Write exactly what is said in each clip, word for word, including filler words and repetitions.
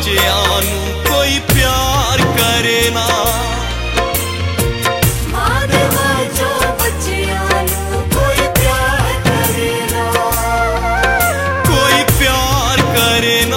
बच्चियां नू कोई प्यार करे ना। मां दे बाजों बच्चियां नू कोई प्यार करे ना, कोई प्यार करे ना।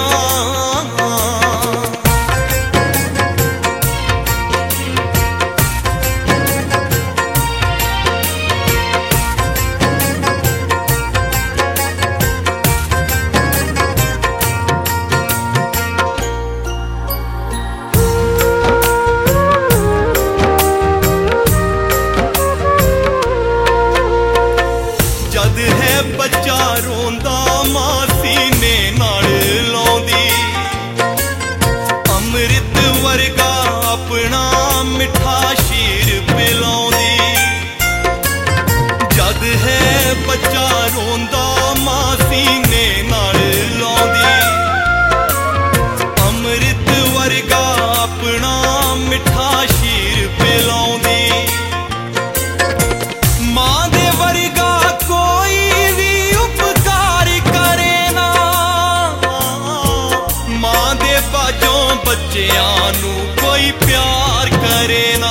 जद है बच्चा रोंदा मां सीने नाल लाउंदी, अमृत वर्गा अपना मिठा शीर पिलाउंदी। जद है बच्चा रोंदा मां सीने नाल लाउंदी, अमृत वर्गा अपना मिठा शीर पिलाउंदी। मां दे वर्गा कोई भी उपकार करे ना, मां दे बाजों बच्चियां नू कोई प्यार करे ना।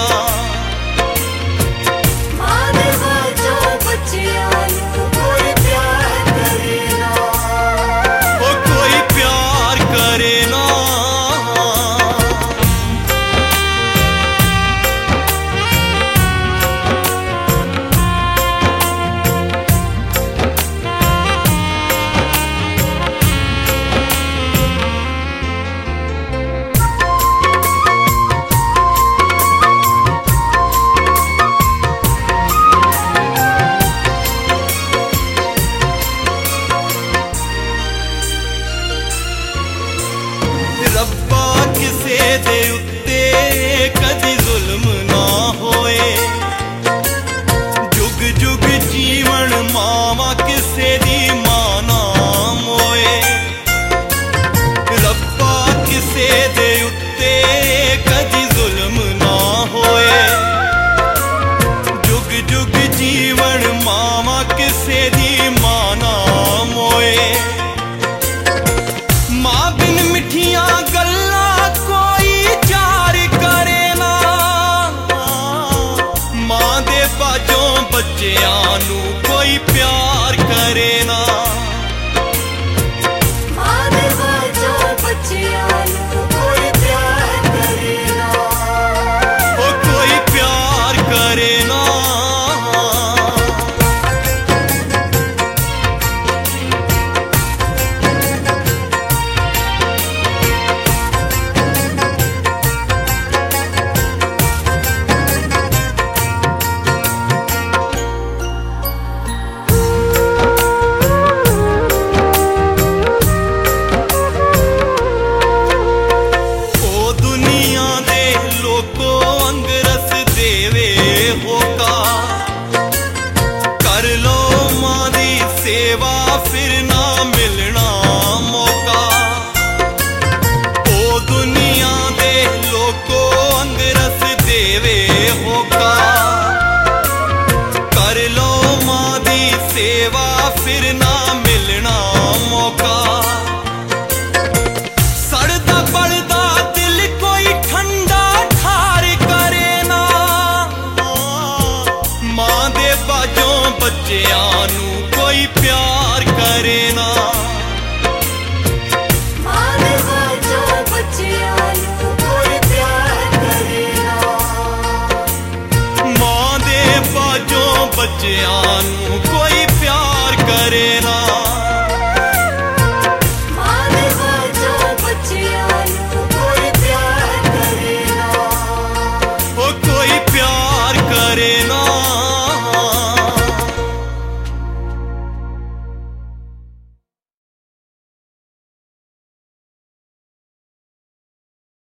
मां दे बाजों बच्चियां नू कोई प्यार करे ना, ओ कोई प्यार करे ना। रब्बा किसे दे उत्ते कदी जुल्म ना होए, जुग जुग जीवन मावा किसे दी मां ना मोए। रब्बा किसे दे उत्ते कदी जुल्म ना होए, जुग जुग जीवन मावा किसे दी मां ना मोए। मां बिन मिठियां गल्लां कोई चार करे ना, मां दे बाजों बच्चियां नू कोई प्यार करे ना। मां दे बाजों बच्चियां नू कोई प्यार करे ना, ओ कोई प्यार करे ना। ओ दुनिया दे लोको अंगरस देवे होका, कर लो मां दी सेवा फिर ना मिलना मौका। ओ दुनिया दे लोको अंगरस देवे होका, कर लो मां दी सेवा फिर ना मिलना मौका। सड़दा बलदा दिल कोई ठंडा ठार करे ना, मां दे बाजों बच्चियां नू कोई प्यार करे ना। मां दे बाजों बच्चियां नू कोई प्यार करे ना, मां दे बाजों बच्चियां नू